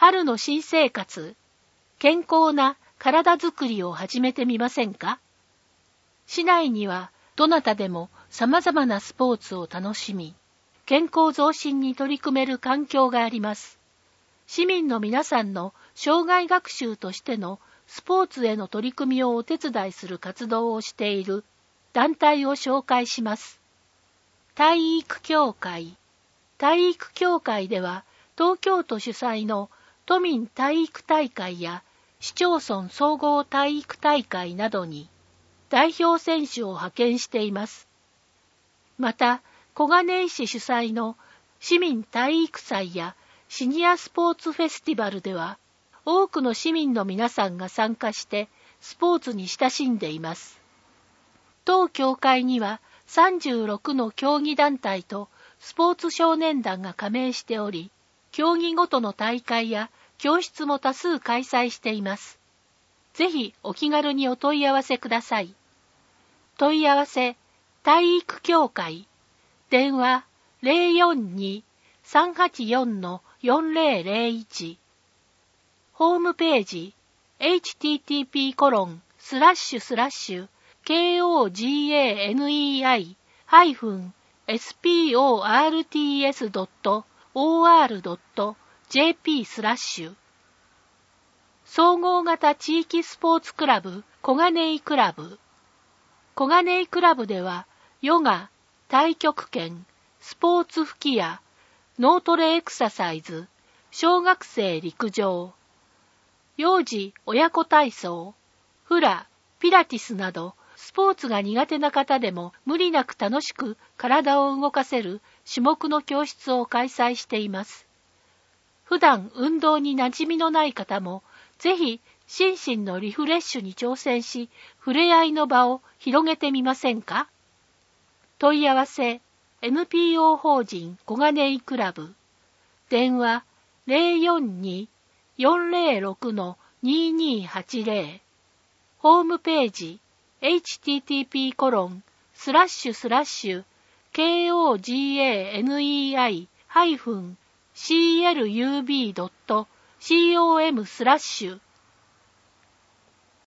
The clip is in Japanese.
春の新生活、健康な体づくりを始めてみませんか？市内にはどなたでも様々なスポーツを楽しみ、健康増進に取り組める環境があります。市民の皆さんの生涯学習としてのスポーツへの取り組みをお手伝いする活動をしている団体を紹介します。体育協会。体育協会では、東京都主催の都民体育大会や市町村総合体育大会などに代表選手を派遣しています。また、小金井市主催の市民体育祭やシニアスポーツフェスティバルでは、多くの市民の皆さんが参加してスポーツに親しんでいます。当協会には36の競技団体とスポーツ少年団が加盟しており、競技ごとの大会や教室も多数開催しています。ぜひお気軽にお問い合わせください。問い合わせ、体育協会。電話 042-384-4001。ホームページ http://koganei-sports.or.jp/ 総合型地域スポーツクラブ小金井クラブ。小金井クラブでは、ヨガ、太極拳、スポーツ吹き矢、脳トレエクササイズ、小学生陸上、幼児親子体操、フラ、ピラティスなど、スポーツが苦手な方でも無理なく楽しく体を動かせる種目の教室を開催しています。普段運動に馴染みのない方も、ぜひ心身のリフレッシュに挑戦し、触れ合いの場を広げてみませんか？問い合わせ、NPO 法人小金井クラブ。電話 042-406-2280。ホームページ http://koganei-club.com/